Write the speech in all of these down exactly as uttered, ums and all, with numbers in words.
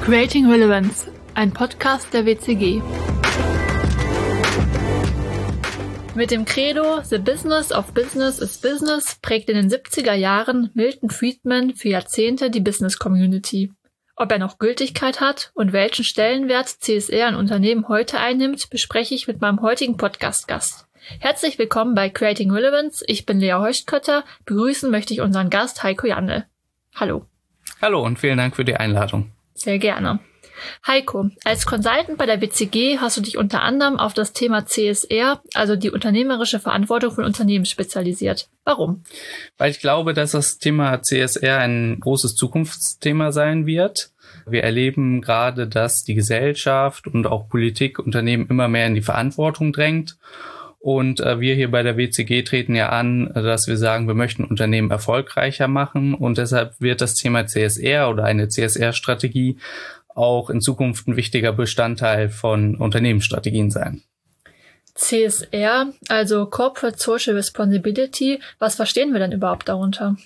Creating Relevance, ein Podcast der W C G. Mit dem Credo The Business of Business is Business prägt in den siebziger Jahren Milton Friedman für Jahrzehnte die Business Community. Ob er noch Gültigkeit hat und welchen Stellenwert C S R in Unternehmen heute einnimmt, bespreche ich mit meinem heutigen Podcast-Gast. Herzlich willkommen bei Creating Relevance. Ich bin Lea Heuchtkötter. Begrüßen möchte ich unseren Gast Heiko Jandl. Hallo. Hallo und vielen Dank für die Einladung. Sehr gerne. Heiko, als Consultant bei der W C G hast du dich unter anderem auf das Thema C S R, also die unternehmerische Verantwortung von Unternehmen, spezialisiert. Warum? Weil ich glaube, dass das Thema C S R ein großes Zukunftsthema sein wird. Wir erleben gerade, dass die Gesellschaft und auch Politik Unternehmen immer mehr in die Verantwortung drängt. Und äh, wir hier bei der W C G treten ja an, dass wir sagen, wir möchten Unternehmen erfolgreicher machen. Und deshalb wird das Thema C S R oder eine C S R-Strategie auch in Zukunft ein wichtiger Bestandteil von Unternehmensstrategien sein. C S R, also Corporate Social Responsibility, was verstehen wir denn überhaupt darunter?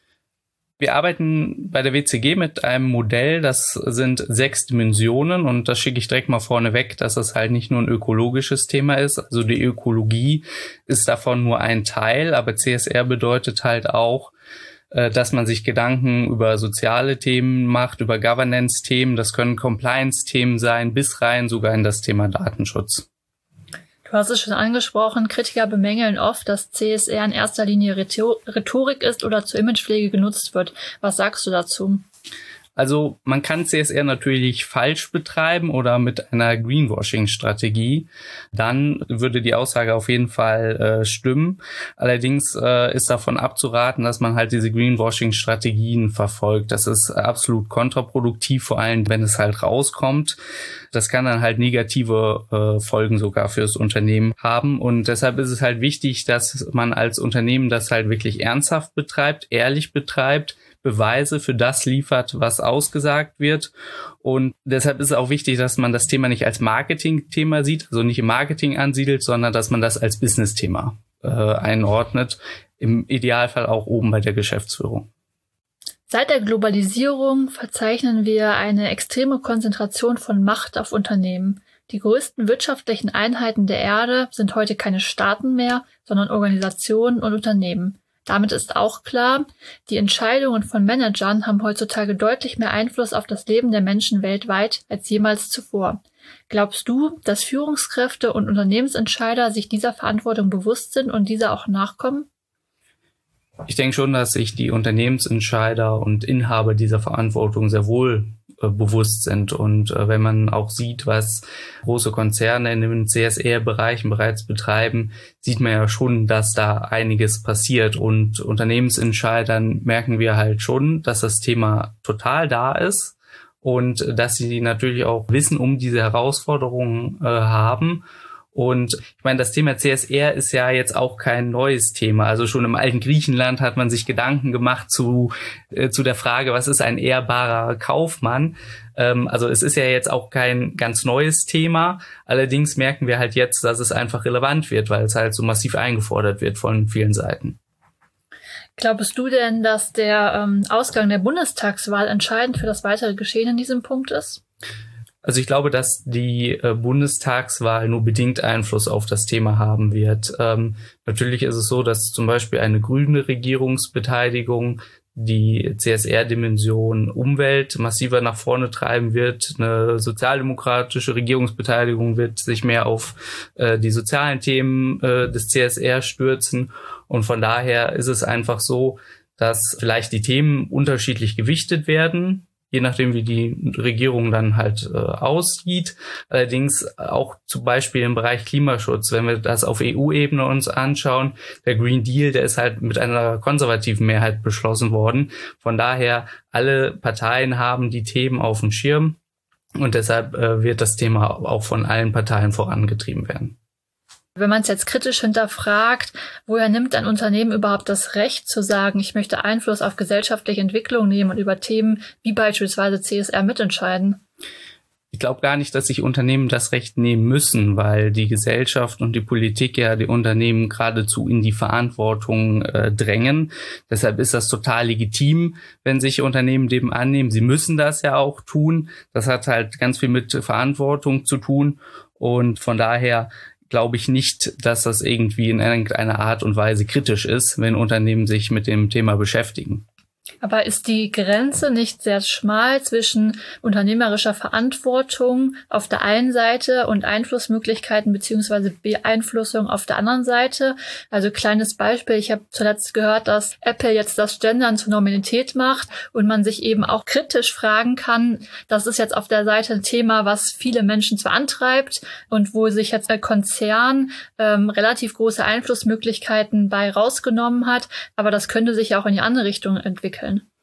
Wir arbeiten bei der W C G mit einem Modell, das sind sechs Dimensionen, und das schicke ich direkt mal vorne weg, dass das halt nicht nur ein ökologisches Thema ist. Also die Ökologie ist davon nur ein Teil, aber C S R bedeutet halt auch, dass man sich Gedanken über soziale Themen macht, über Governance-Themen. Das können Compliance-Themen sein, bis rein sogar in das Thema Datenschutz. Du hast es schon angesprochen, Kritiker bemängeln oft, dass C S R in erster Linie Rhetorik ist oder zur Imagepflege genutzt wird. Was sagst du dazu? Also man kann C S R natürlich falsch betreiben oder mit einer Greenwashing-Strategie. Dann würde die Aussage auf jeden Fall äh, stimmen. Allerdings äh, ist davon abzuraten, dass man halt diese Greenwashing-Strategien verfolgt. Das ist absolut kontraproduktiv, vor allem wenn es halt rauskommt. Das kann dann halt negative äh, Folgen sogar fürs Unternehmen haben. Und deshalb ist es halt wichtig, dass man als Unternehmen das halt wirklich ernsthaft betreibt, ehrlich betreibt, Beweise für das liefert, was ausgesagt wird. Und deshalb ist es auch wichtig, dass man das Thema nicht als Marketing-Thema sieht, also nicht im Marketing ansiedelt, sondern dass man das als Business-Thema äh, einordnet. Im Idealfall auch oben bei der Geschäftsführung. Seit der Globalisierung verzeichnen wir eine extreme Konzentration von Macht auf Unternehmen. Die größten wirtschaftlichen Einheiten der Erde sind heute keine Staaten mehr, sondern Organisationen und Unternehmen. Damit ist auch klar, die Entscheidungen von Managern haben heutzutage deutlich mehr Einfluss auf das Leben der Menschen weltweit als jemals zuvor. Glaubst du, dass Führungskräfte und Unternehmensentscheider sich dieser Verantwortung bewusst sind und dieser auch nachkommen? Ich denke schon, dass sich die Unternehmensentscheider und Inhaber dieser Verantwortung sehr wohl äh, bewusst sind. Und äh, wenn man auch sieht, was große Konzerne in den C S R-Bereichen bereits betreiben, sieht man ja schon, dass da einiges passiert. Und Unternehmensentscheidern merken wir halt schon, dass das Thema total da ist und dass sie natürlich auch Wissen um diese Herausforderungen äh, haben. Und ich meine, das Thema C S R ist ja jetzt auch kein neues Thema. Also schon im alten Griechenland hat man sich Gedanken gemacht zu äh, zu der Frage, was ist ein ehrbarer Kaufmann? Ähm, also es ist ja jetzt auch kein ganz neues Thema. Allerdings merken wir halt jetzt, dass es einfach relevant wird, weil es halt so massiv eingefordert wird von vielen Seiten. Glaubst du denn, dass der ähm, Ausgang der Bundestagswahl entscheidend für das weitere Geschehen in diesem Punkt ist? Also ich glaube, dass die äh, Bundestagswahl nur bedingt Einfluss auf das Thema haben wird. Ähm, natürlich ist es so, dass zum Beispiel eine grüne Regierungsbeteiligung die C S R-Dimension Umwelt massiver nach vorne treiben wird. Eine sozialdemokratische Regierungsbeteiligung wird sich mehr auf äh, die sozialen Themen äh, des C S R stürzen. Und von daher ist es einfach so, dass vielleicht die Themen unterschiedlich gewichtet werden, je nachdem, wie die Regierung dann halt äh, aussieht. Allerdings auch zum Beispiel im Bereich Klimaschutz, wenn wir das auf E U-Ebene uns anschauen, der Green Deal, der ist halt mit einer konservativen Mehrheit beschlossen worden. Von daher, alle Parteien haben die Themen auf dem Schirm und deshalb äh, wird das Thema auch von allen Parteien vorangetrieben werden. Wenn man es jetzt kritisch hinterfragt, woher nimmt ein Unternehmen überhaupt das Recht zu sagen, ich möchte Einfluss auf gesellschaftliche Entwicklung nehmen und über Themen wie beispielsweise C S R mitentscheiden? Ich Ich glaube gar nicht, dass sich Unternehmen das Recht nehmen müssen, weil die Gesellschaft und die Politik ja die Unternehmen geradezu in die Verantwortung äh, drängen. Deshalb ist das total legitim, wenn sich Unternehmen dem annehmen. Sie müssen das ja auch tun. Das hat halt ganz viel mit Verantwortung zu tun. Und von daher glaube ich nicht, dass das irgendwie in irgendeiner Art und Weise kritisch ist, wenn Unternehmen sich mit dem Thema beschäftigen. Aber ist die Grenze nicht sehr schmal zwischen unternehmerischer Verantwortung auf der einen Seite und Einflussmöglichkeiten beziehungsweise Beeinflussung auf der anderen Seite? Also kleines Beispiel, ich habe zuletzt gehört, dass Apple jetzt das Gendern zur Normalität macht und man sich eben auch kritisch fragen kann, das ist jetzt auf der Seite ein Thema, was viele Menschen zwar antreibt und wo sich jetzt der Konzern ähm, relativ große Einflussmöglichkeiten bei rausgenommen hat, aber das könnte sich auch in die andere Richtung entwickeln.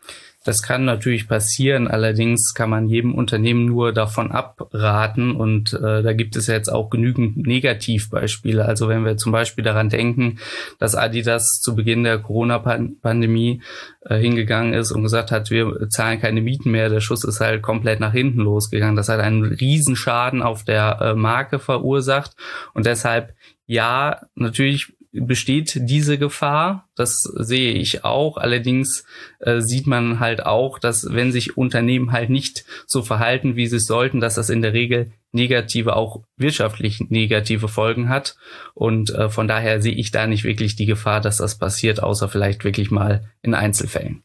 Das kann natürlich passieren, allerdings kann man jedem Unternehmen nur davon abraten und äh, da gibt es ja jetzt auch genügend Negativbeispiele. Also wenn wir zum Beispiel daran denken, dass Adidas zu Beginn der Corona-Pandemie äh, hingegangen ist und gesagt hat, wir zahlen keine Mieten mehr, der Schuss ist halt komplett nach hinten losgegangen. Das hat einen Riesenschaden auf der äh, Marke verursacht und deshalb, ja, natürlich besteht diese Gefahr, das sehe ich auch. Allerdings äh, sieht man halt auch, dass wenn sich Unternehmen halt nicht so verhalten, wie sie es sollten, dass das in der Regel negative, auch wirtschaftlich negative Folgen hat. Und äh, von daher sehe ich da nicht wirklich die Gefahr, dass das passiert, außer vielleicht wirklich mal in Einzelfällen.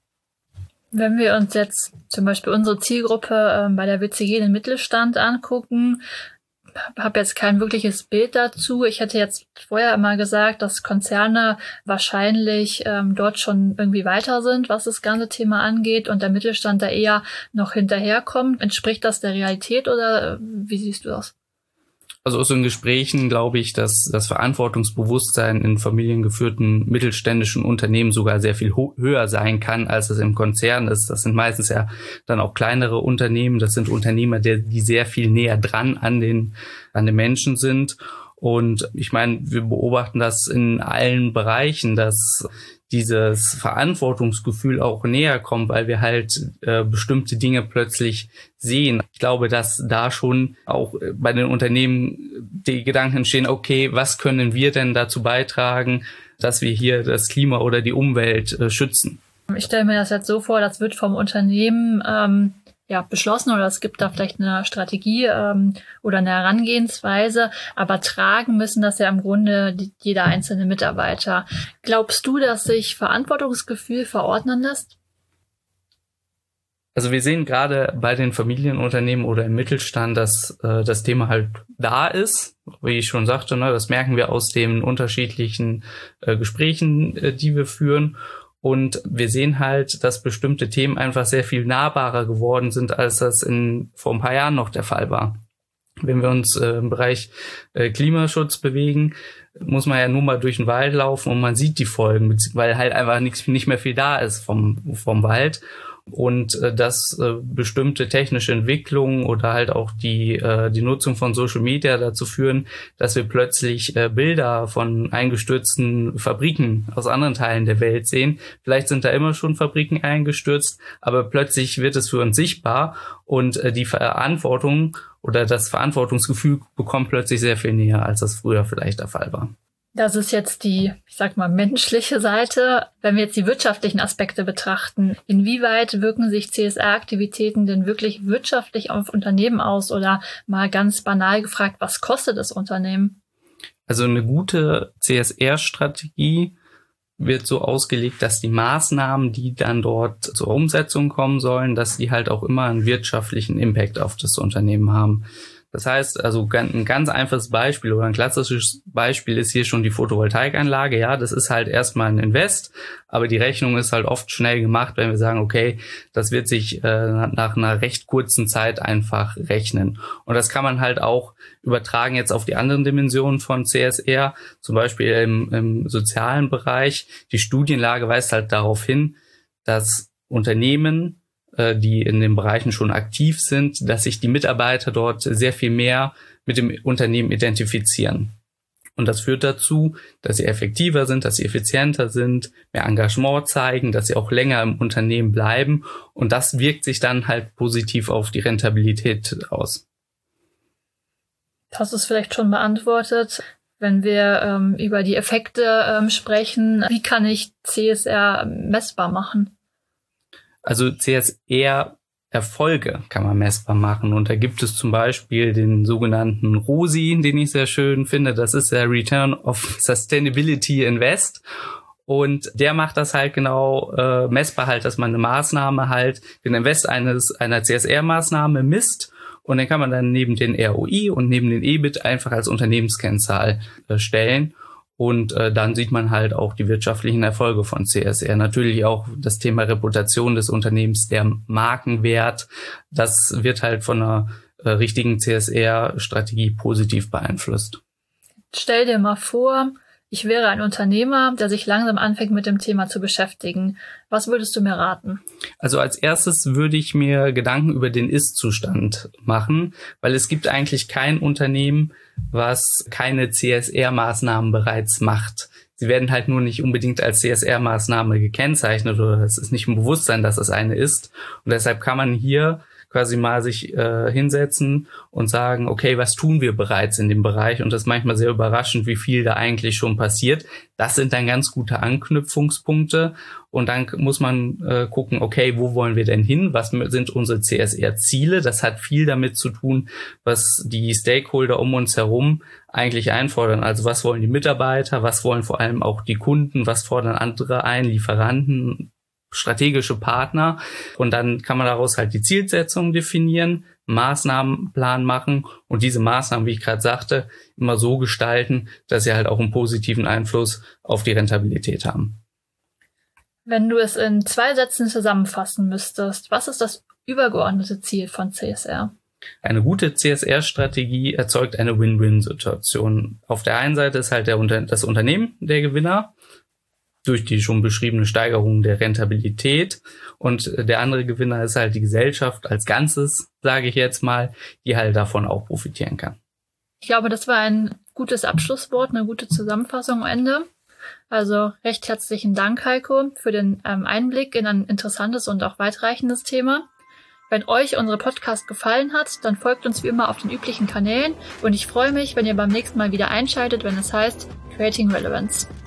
Wenn wir uns jetzt zum Beispiel unsere Zielgruppe äh, bei der W C G, den Mittelstand, angucken, habe jetzt kein wirkliches Bild dazu. Ich hätte jetzt vorher immer gesagt, dass Konzerne wahrscheinlich ähm, dort schon irgendwie weiter sind, was das ganze Thema angeht und der Mittelstand da eher noch hinterherkommt. Entspricht das der Realität oder wie siehst du das? Also aus den Gesprächen glaube ich, dass das Verantwortungsbewusstsein in familiengeführten mittelständischen Unternehmen sogar sehr viel ho- höher sein kann, als es im Konzern ist. Das sind meistens ja dann auch kleinere Unternehmen. Das sind Unternehmer, die, die sehr viel näher dran an den, an den Menschen sind. Und ich meine, wir beobachten das in allen Bereichen, dass dieses Verantwortungsgefühl auch näher kommt, weil wir halt äh, bestimmte Dinge plötzlich sehen. Ich glaube, dass da schon auch bei den Unternehmen die Gedanken entstehen, okay, was können wir denn dazu beitragen, dass wir hier das Klima oder die Umwelt äh, schützen? Ich stelle mir das jetzt so vor, das wird vom Unternehmen ähm ja, beschlossen oder es gibt da vielleicht eine Strategie ähm, oder eine Herangehensweise, aber tragen müssen das ja im Grunde die, jeder einzelne Mitarbeiter. Glaubst du, dass sich Verantwortungsgefühl verordnen lässt? Also wir sehen gerade bei den Familienunternehmen oder im Mittelstand, dass äh, das Thema halt da ist, wie ich schon sagte, ne, das merken wir aus den unterschiedlichen äh, Gesprächen, äh, die wir führen. Und wir sehen halt, dass bestimmte Themen einfach sehr viel nahbarer geworden sind, als das in vor ein paar Jahren noch der Fall war. Wenn wir uns äh, im Bereich äh, Klimaschutz bewegen, muss man ja nur mal durch den Wald laufen und man sieht die Folgen, weil halt einfach nichts, nicht mehr viel da ist vom, vom Wald. Und äh, dass äh, bestimmte technische Entwicklungen oder halt auch die äh, die Nutzung von Social Media dazu führen, dass wir plötzlich äh, Bilder von eingestürzten Fabriken aus anderen Teilen der Welt sehen. Vielleicht sind da immer schon Fabriken eingestürzt, aber plötzlich wird es für uns sichtbar und äh, die Verantwortung oder das Verantwortungsgefühl bekommt plötzlich sehr viel näher, als das früher vielleicht der Fall war. Das ist jetzt die, ich sag mal, menschliche Seite. Wenn wir jetzt die wirtschaftlichen Aspekte betrachten, inwieweit wirken sich C S R-Aktivitäten denn wirklich wirtschaftlich auf Unternehmen aus? Oder mal ganz banal gefragt, was kostet das Unternehmen? Also eine gute C S R-Strategie wird so ausgelegt, dass die Maßnahmen, die dann dort zur Umsetzung kommen sollen, dass die halt auch immer einen wirtschaftlichen Impact auf das Unternehmen haben. Das heißt, also ein ganz einfaches Beispiel oder ein klassisches Beispiel ist hier schon die Photovoltaikanlage. Ja, das ist halt erstmal ein Invest, aber die Rechnung ist halt oft schnell gemacht, wenn wir sagen, okay, das wird sich äh, nach einer recht kurzen Zeit einfach rechnen. Und das kann man halt auch übertragen jetzt auf die anderen Dimensionen von C S R, zum Beispiel im, im sozialen Bereich. Die Studienlage weist halt darauf hin, dass Unternehmen, die in den Bereichen schon aktiv sind, dass sich die Mitarbeiter dort sehr viel mehr mit dem Unternehmen identifizieren. Und das führt dazu, dass sie effektiver sind, dass sie effizienter sind, mehr Engagement zeigen, dass sie auch länger im Unternehmen bleiben. Und das wirkt sich dann halt positiv auf die Rentabilität aus. Hast du es vielleicht schon beantwortet? Wenn wir ähm, über die Effekte ähm, sprechen, wie kann ich C S R messbar machen? Also C S R-Erfolge kann man messbar machen. Und da gibt es zum Beispiel den sogenannten R O S I, den ich sehr schön finde. Das ist der Return of Sustainability Invest. Und der macht das halt genau äh, messbar halt, dass man eine Maßnahme halt, den Invest eines einer C S R-Maßnahme misst. Und dann kann man dann neben den R O I und neben den E B I T einfach als Unternehmenskennzahl äh, stellen. Und äh, dann sieht man halt auch die wirtschaftlichen Erfolge von C S R. Natürlich auch das Thema Reputation des Unternehmens, der Markenwert. Das wird halt von einer äh, richtigen C S R-Strategie positiv beeinflusst. Stell dir mal vor, ich wäre ein Unternehmer, der sich langsam anfängt, mit dem Thema zu beschäftigen. Was würdest du mir raten? Also als erstes würde ich mir Gedanken über den Ist-Zustand machen, weil es gibt eigentlich kein Unternehmen, was keine C S R-Maßnahmen bereits macht. Sie werden halt nur nicht unbedingt als C S R-Maßnahme gekennzeichnet oder es ist nicht im Bewusstsein, dass es eine ist. Und deshalb kann man hier quasi mal sich äh, hinsetzen und sagen, okay, was tun wir bereits in dem Bereich? Und das ist manchmal sehr überraschend, wie viel da eigentlich schon passiert. Das sind dann ganz gute Anknüpfungspunkte. Und dann muss man äh, gucken, okay, wo wollen wir denn hin? Was sind unsere C S R-Ziele? Das hat viel damit zu tun, was die Stakeholder um uns herum eigentlich einfordern. Also was wollen die Mitarbeiter? Was wollen vor allem auch die Kunden? Was fordern andere ein? Lieferanten? Strategische Partner, und dann kann man daraus halt die Zielsetzung definieren, Maßnahmenplan machen und diese Maßnahmen, wie ich gerade sagte, immer so gestalten, dass sie halt auch einen positiven Einfluss auf die Rentabilität haben. Wenn du es in zwei Sätzen zusammenfassen müsstest, was ist das übergeordnete Ziel von C S R? Eine gute C S R-Strategie erzeugt eine Win-Win-Situation. Auf der einen Seite ist halt der, das Unternehmen der Gewinner, durch die schon beschriebene Steigerung der Rentabilität. Und der andere Gewinner ist halt die Gesellschaft als Ganzes, sage ich jetzt mal, die halt davon auch profitieren kann. Ich glaube, das war ein gutes Abschlusswort, eine gute Zusammenfassung am Ende. Also recht herzlichen Dank, Heiko, für den ähm, Einblick in ein interessantes und auch weitreichendes Thema. Wenn euch unsere Podcast gefallen hat, dann folgt uns wie immer auf den üblichen Kanälen und ich freue mich, wenn ihr beim nächsten Mal wieder einschaltet, wenn es heißt Creating Relevance.